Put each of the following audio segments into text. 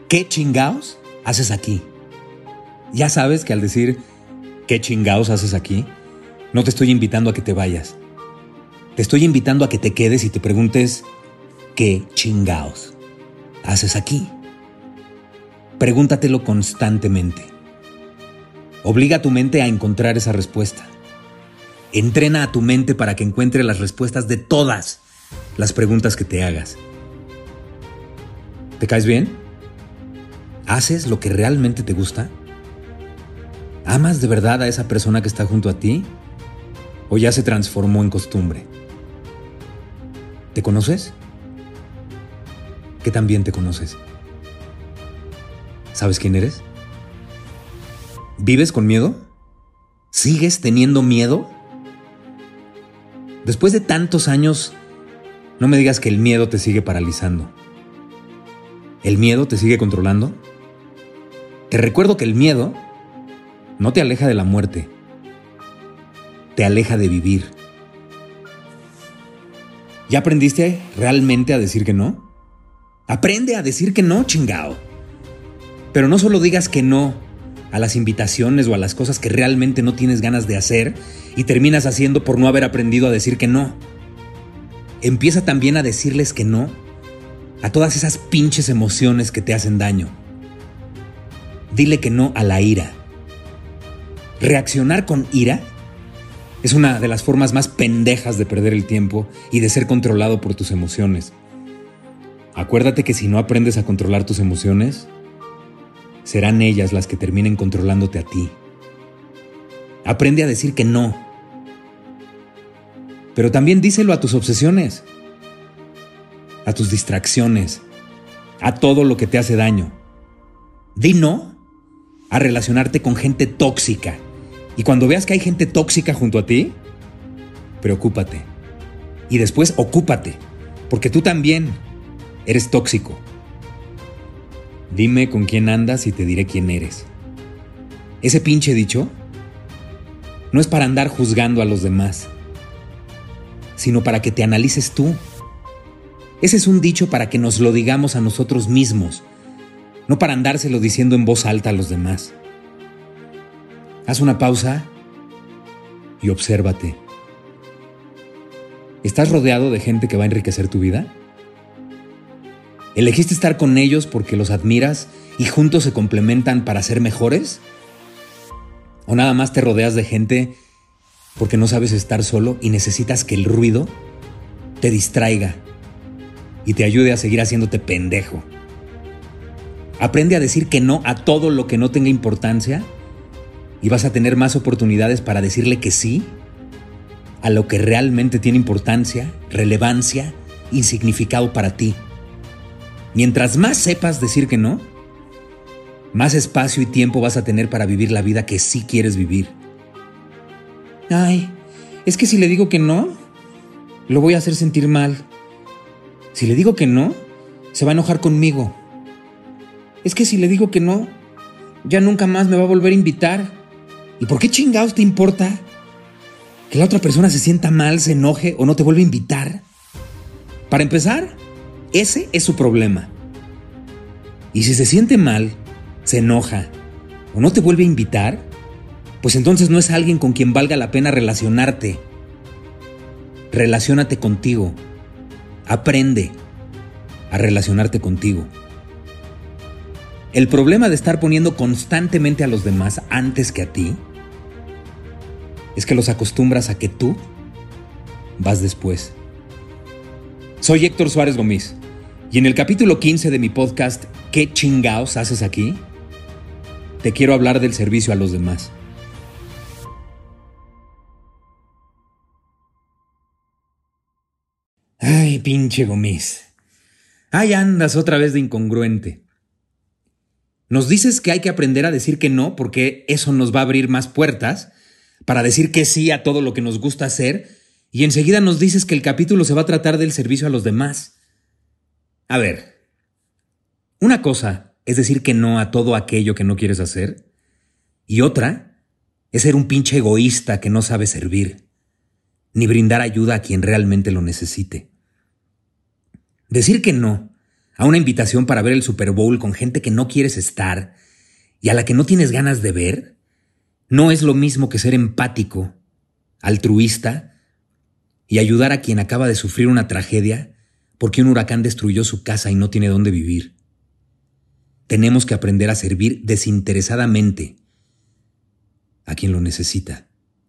¿Qué chingaos haces aquí? Ya sabes que al decir ¿qué chingaos haces aquí? No te estoy invitando a que te vayas. Te estoy invitando a que te quedes y te preguntes ¿qué chingaos haces aquí? Pregúntatelo constantemente. Obliga a tu mente a encontrar esa respuesta. Entrena a tu mente para que encuentre las respuestas de todas las preguntas que te hagas. ¿Te caes bien? ¿Haces lo que realmente te gusta? ¿Amas de verdad a esa persona que está junto a ti? ¿O ya se transformó en costumbre? ¿Te conoces? ¿Qué tan bien te conoces? ¿Sabes quién eres? ¿Vives con miedo? ¿Sigues teniendo miedo? Después de tantos años, no me digas que el miedo te sigue paralizando. ¿El miedo te sigue controlando? Te recuerdo que el miedo no te aleja de la muerte, te aleja de vivir. ¿Ya aprendiste realmente a decir que no? Aprende a decir que no, chingao. Pero no solo digas que no a las invitaciones o a las cosas que realmente no tienes ganas de hacer y terminas haciendo por no haber aprendido a decir que no. Empieza también a decirles que no a todas esas pinches emociones que te hacen daño. Dile que no a la ira. Reaccionar con ira es una de las formas más pendejas de perder el tiempo y de ser controlado por tus emociones. Acuérdate que si no aprendes a controlar tus emociones, serán ellas las que terminen controlándote a ti. Aprende a decir que no. Pero también díselo a tus obsesiones, a tus distracciones, a todo lo que te hace daño. Di no a relacionarte con gente tóxica. Y cuando veas que hay gente tóxica junto a ti, preocúpate. Y después ocúpate, porque tú también eres tóxico. Dime con quién andas y te diré quién eres. Ese pinche dicho no es para andar juzgando a los demás, sino para que te analices tú. Ese es un dicho para que nos lo digamos a nosotros mismos, no para andárselo diciendo en voz alta a los demás. Haz una pausa y obsérvate. ¿Estás rodeado de gente que va a enriquecer tu vida? ¿Elegiste estar con ellos porque los admiras y juntos se complementan para ser mejores? ¿O nada más te rodeas de gente porque no sabes estar solo y necesitas que el ruido te distraiga y te ayude a seguir haciéndote pendejo? Aprende a decir que no a todo lo que no tenga importancia y vas a tener más oportunidades para decirle que sí a lo que realmente tiene importancia, relevancia y significado para ti. Mientras más sepas decir que no, más espacio y tiempo vas a tener para vivir la vida que sí quieres vivir. Ay, es que si le digo que no, lo voy a hacer sentir mal. Si le digo que no, se va a enojar conmigo. Es que si le digo que no, ya nunca más me va a volver a invitar. ¿Y por qué chingados te importa que la otra persona se sienta mal, se enoje o no te vuelva a invitar? Para empezar, ese es su problema. Y si se siente mal, se enoja o no te vuelve a invitar, pues entonces no es alguien con quien valga la pena relacionarte. Relaciónate contigo. Aprende a relacionarte contigo. El problema de estar poniendo constantemente a los demás antes que a ti es que los acostumbras a que tú vas después. Soy Héctor Suárez Gómez y en el capítulo 15 de mi podcast ¿Qué chingaos haces aquí? Te quiero hablar del servicio a los demás. Ay, pinche Gómez. Ahí andas otra vez de incongruente. Nos dices que hay que aprender a decir que no porque eso nos va a abrir más puertas para decir que sí a todo lo que nos gusta hacer y enseguida nos dices que el capítulo se va a tratar del servicio a los demás. A ver, una cosa es decir que no a todo aquello que no quieres hacer y otra es ser un pinche egoísta que no sabe servir ni brindar ayuda a quien realmente lo necesite. Decir que no a una invitación para ver el Super Bowl con gente que no quieres estar y a la que no tienes ganas de ver, no es lo mismo que ser empático, altruista y ayudar a quien acaba de sufrir una tragedia porque un huracán destruyó su casa y no tiene dónde vivir. Tenemos que aprender a servir desinteresadamente a quien lo necesita.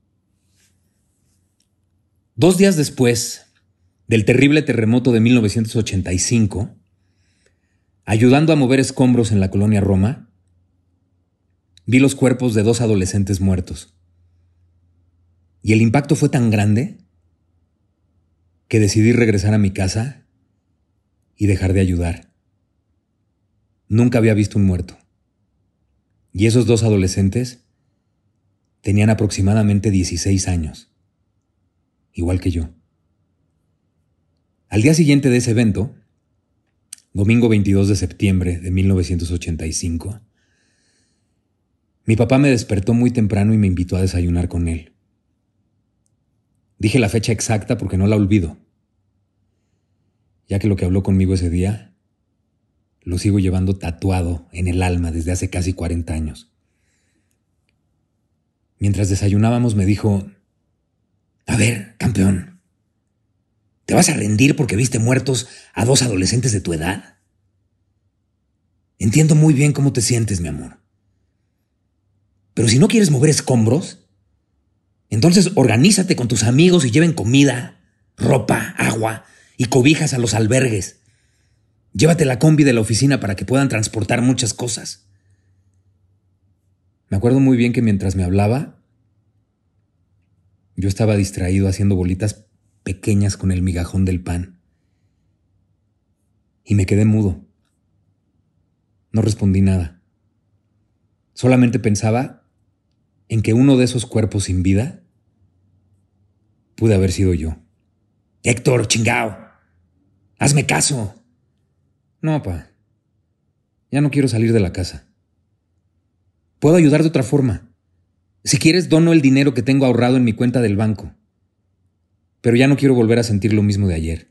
2 días después del terrible terremoto de 1985, ayudando a mover escombros en la colonia Roma, vi los cuerpos de 2 adolescentes muertos. Y el impacto fue tan grande que decidí regresar a mi casa y dejar de ayudar. Nunca había visto un muerto. Y esos 2 adolescentes tenían aproximadamente 16 años, igual que yo. Al día siguiente de ese evento, domingo 22 de septiembre de 1985, mi papá me despertó muy temprano y me invitó a desayunar con él. Dije la fecha exacta porque no la olvido, ya que lo que habló conmigo ese día lo sigo llevando tatuado en el alma desde hace casi 40 años. Mientras desayunábamos me dijo: a ver, campeón, ¿te vas a rendir porque viste muertos a 2 adolescentes de tu edad? Entiendo muy bien cómo te sientes, mi amor. Pero si no quieres mover escombros, entonces organízate con tus amigos y lleven comida, ropa, agua y cobijas a los albergues. Llévate la combi de la oficina para que puedan transportar muchas cosas. Me acuerdo muy bien que mientras me hablaba, yo estaba distraído haciendo bolitas pequeñas con el migajón del pan. Y me quedé mudo. No respondí nada. Solamente pensaba en que uno de esos cuerpos sin vida pude haber sido yo. Héctor, chingao, hazme caso. No, pa. Ya no quiero salir de la casa. Puedo ayudar de otra forma. Si quieres, dono el dinero que tengo ahorrado en mi cuenta del banco. Pero ya no quiero volver a sentir lo mismo de ayer.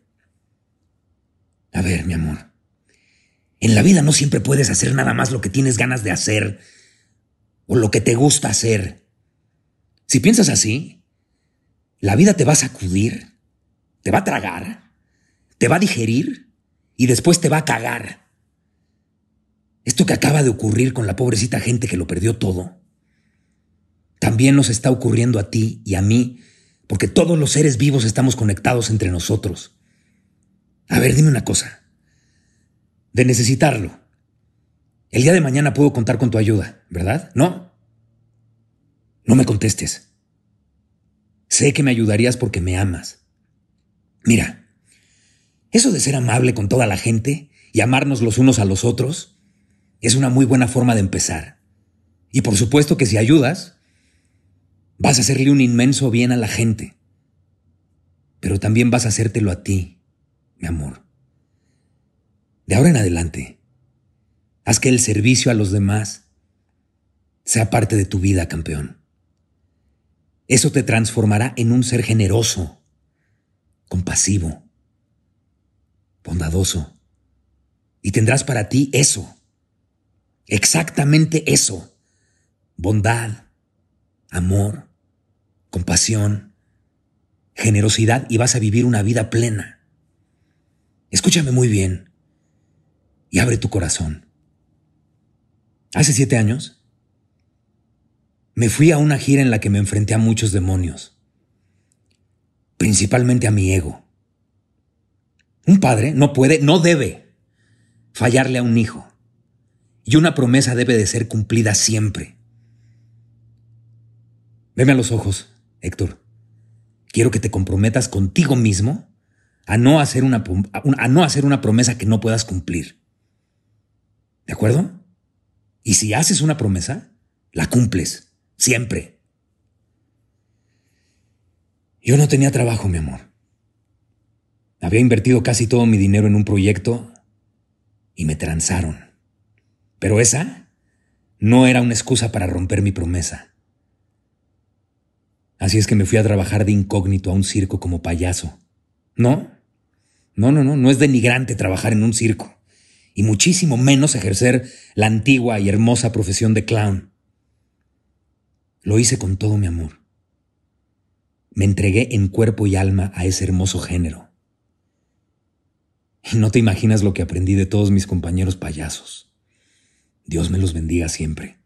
A ver, mi amor. En la vida no siempre puedes hacer nada más lo que tienes ganas de hacer o lo que te gusta hacer. Si piensas así, la vida te va a sacudir, te va a tragar, te va a digerir y después te va a cagar. Esto que acaba de ocurrir con la pobrecita gente que lo perdió todo, también nos está ocurriendo a ti y a mí, porque todos los seres vivos estamos conectados entre nosotros. A ver, dime una cosa. De necesitarlo, el día de mañana puedo contar con tu ayuda, ¿verdad? ¿No? No me contestes. Sé que me ayudarías porque me amas. Mira, eso de ser amable con toda la gente y amarnos los unos a los otros es una muy buena forma de empezar. Y por supuesto que si ayudas, vas a hacerle un inmenso bien a la gente. Pero también vas a hacértelo a ti, mi amor. De ahora en adelante, haz que el servicio a los demás sea parte de tu vida, campeón. Eso te transformará en un ser generoso, compasivo, bondadoso. Y tendrás para ti eso, exactamente eso: bondad, amor, compasión, generosidad, y vas a vivir una vida plena. Escúchame muy bien y abre tu corazón. Hace 7 años me fui a una gira en la que me enfrenté a muchos demonios, principalmente a mi ego. Un padre no puede, no debe fallarle a un hijo, y una promesa debe de ser cumplida siempre. Veme a los ojos, Héctor. Quiero que te comprometas contigo mismo a no hacer una promesa que no puedas cumplir. ¿De acuerdo? Y si haces una promesa, la cumples, siempre. Yo no tenía trabajo, mi amor. Había invertido casi todo mi dinero en un proyecto y me transaron. Pero esa no era una excusa para romper mi promesa. Así es que me fui a trabajar de incógnito a un circo como payaso. No es denigrante trabajar en un circo. y muchísimo menos ejercer la antigua y hermosa profesión de clown. Lo hice con todo mi amor. Me entregué en cuerpo y alma a ese hermoso género. Y no te imaginas lo que aprendí de todos mis compañeros payasos. Dios me los bendiga siempre.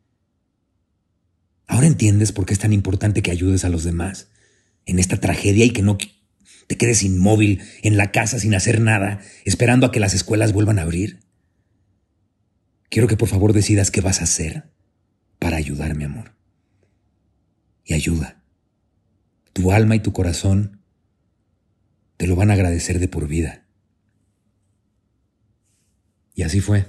Ahora entiendes por qué es tan importante que ayudes a los demás en esta tragedia y que no te quedes inmóvil en la casa sin hacer nada, esperando a que las escuelas vuelvan a abrir. Quiero que por favor decidas qué vas a hacer para ayudar, mi amor. Y ayuda. Tu alma y tu corazón te lo van a agradecer de por vida. Y así fue.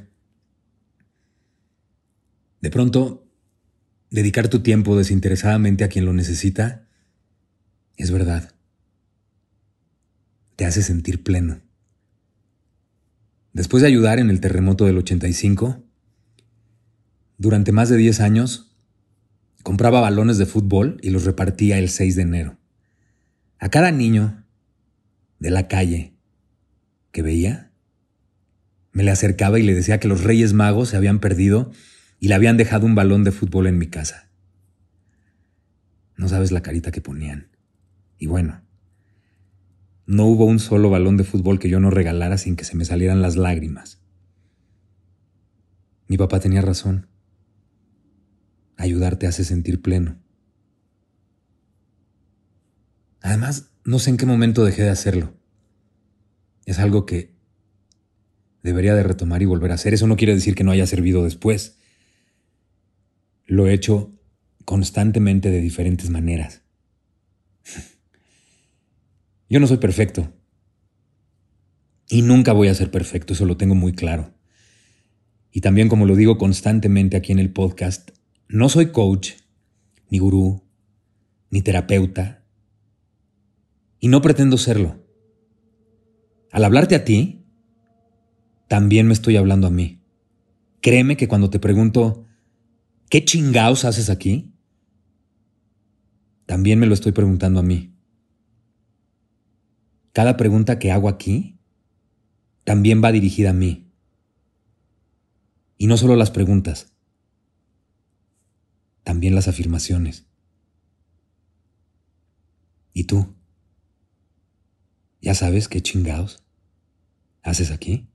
De pronto, dedicar tu tiempo desinteresadamente a quien lo necesita es verdad. Te hace sentir pleno. Después de ayudar en el terremoto del 85, durante más de 10 años, compraba balones de fútbol y los repartía el 6 de enero. A cada niño de la calle que veía, me le acercaba y le decía que los Reyes Magos se habían perdido y le habían dejado un balón de fútbol en mi casa. No sabes la carita que ponían. Y bueno, no hubo un solo balón de fútbol que yo no regalara sin que se me salieran las lágrimas. Mi papá tenía razón. Ayudar te hace sentir pleno. Además, no sé en qué momento dejé de hacerlo. Es algo que debería de retomar y volver a hacer. Eso no quiere decir que no haya servido después. Lo he hecho constantemente de diferentes maneras. Yo no soy perfecto. Y nunca voy a ser perfecto, eso lo tengo muy claro. Y también, como lo digo constantemente aquí en el podcast, no soy coach, ni gurú, ni terapeuta. Y no pretendo serlo. Al hablarte a ti, también me estoy hablando a mí. Créeme que cuando te pregunto, ¿qué chingaos haces aquí? También me lo estoy preguntando a mí. Cada pregunta que hago aquí también va dirigida a mí. Y no solo las preguntas, también las afirmaciones. ¿Y tú? ¿Ya sabes qué chingaos haces aquí?